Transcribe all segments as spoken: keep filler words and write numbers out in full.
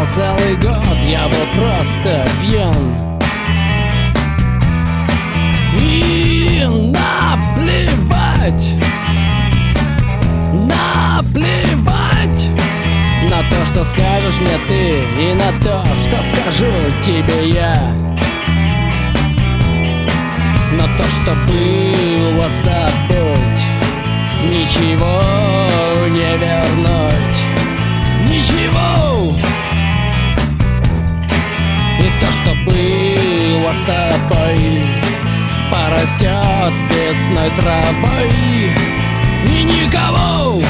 целый год я был просто пьян. И наплевать, наплевать на то, что скажешь мне ты, и на то, что скажу тебе я. Но то, что было, забудь, ничего не вернуть, ничего. И то, что было с тобой, порастет весной травой, и никого.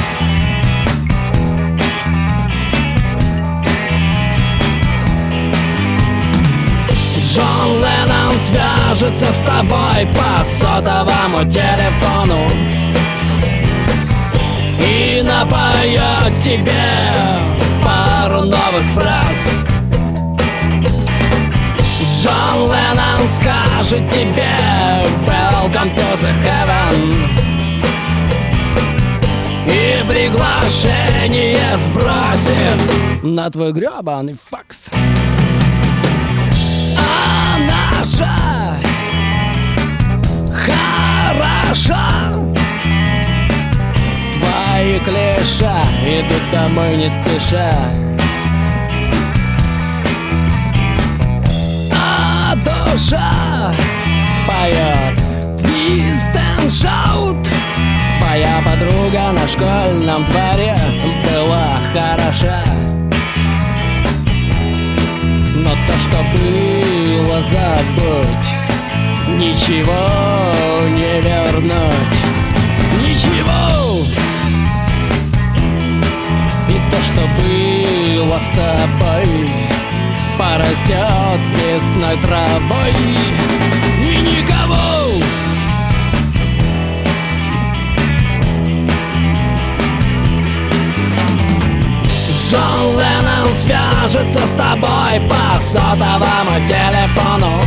Джон Леннон свяжется с тобой по сотовому телефону и напоет тебе пару новых фраз. Джон Леннон скажет тебе «Welcome to the heaven» и приглашение сбросит на твой гребаный факс. Она же хороша. Твои клише идут домой не спеша. А душа поет твист энд шаут. Твоя подруга на школьном дворе была хороша. Но то, что было, забудь, ничего не вернуть, ничего. И то, что было с тобой, порастет весной травой, и никого. Джон Леннон свяжется с тобой по сотовому телефону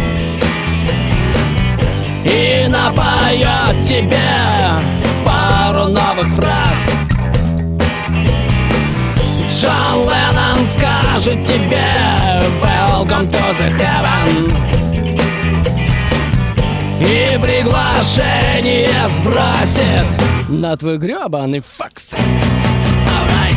и напоет тебе пару новых фраз. Джон Леннон скажет тебе «Welcome to the heaven» и приглашение сбросит на твой гребаный факс. Alright.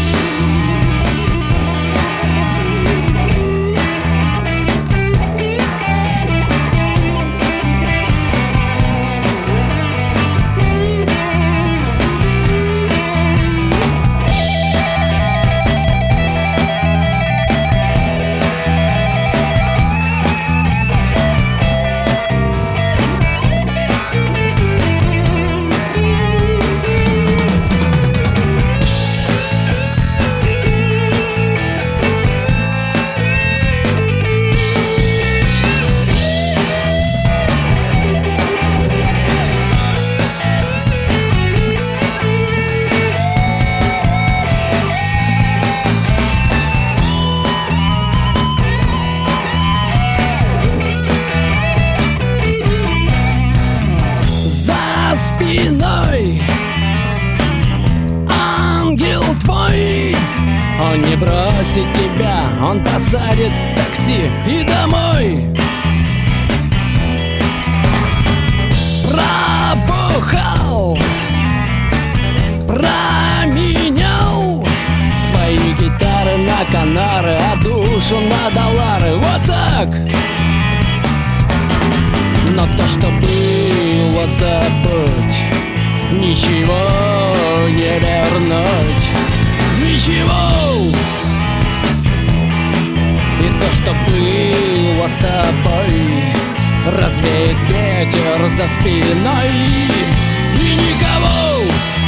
Спиной ангел твой, он не бросит тебя, он посадит в такси и домой. Пробухал, променял свои гитары на канары, а душу на доллары. Вот так. Но то, что было, забудь, ничего не вернуть, ничего. И то, что было с тобой, развеет ветер за спиной, и никого.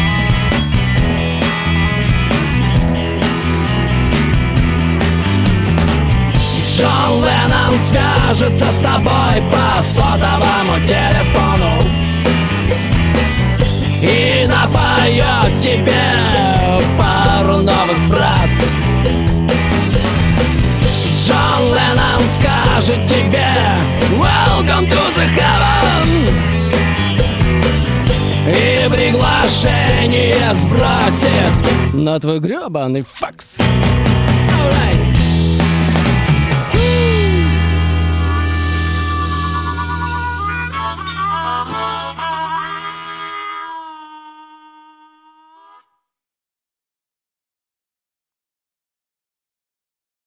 Джон Леннон свяжется с тобой по сотовому телефону и напоет тебе пару новых фраз. Джон Леннон скажет тебе «Welcome to the heaven» и приглашение сбросит на твой гребаный факс. Alright.